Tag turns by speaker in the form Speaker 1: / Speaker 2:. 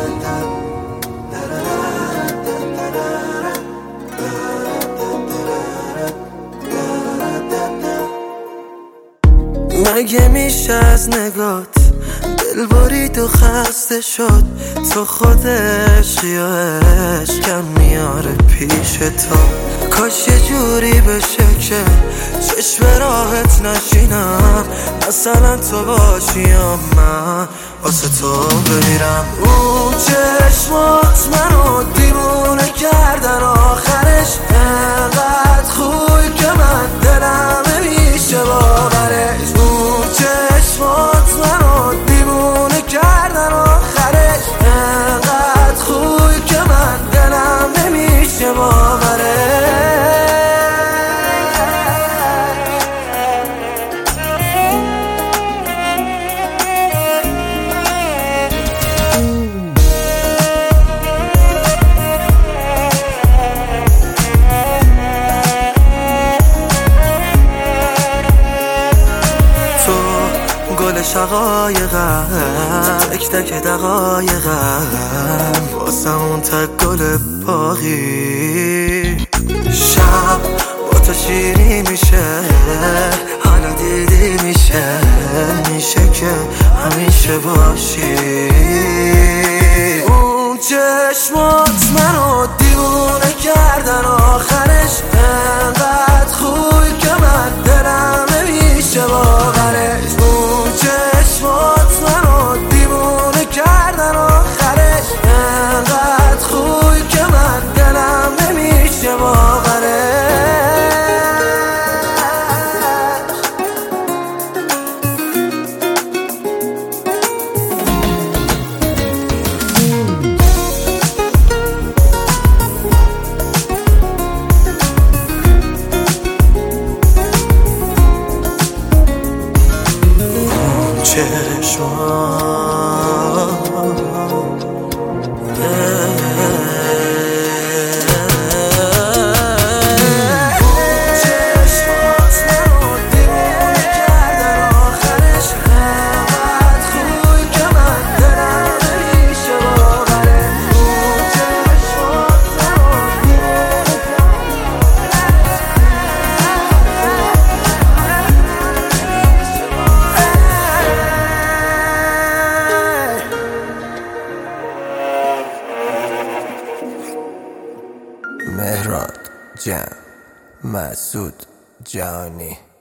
Speaker 1: مگه میشه از نگات دل برید و خسته شد؟ تو خود عشقی یا عشقم میاره پیش تو. کاش یه جوری بشه که چشم راحت نشینم، مثلا تو باشی یا من واسه تو بمیرم. اون چشمات منو دیوونه کردن، آخرش انقدر خوبی که من دلم نمیشه باورش. اون چشمات منو دیوونه کردن، آخرش انقدر خوبی که من دلم نمیشه باورش. گل شقایقم، تک تک دقایقم، واسه اون تک گل باقی. شب با تو شیری میشه، حالا دیدی میشه که همیشه باشی. اون چشمات منو دیوونه کردن، آخرش انقدر خوبی که من دلم نمیشه باورش. چشمات منو دیوونه کردن، آخرش انقدر خوبی که من دلم نمیشه باورش. مهران جان مسعود جانی.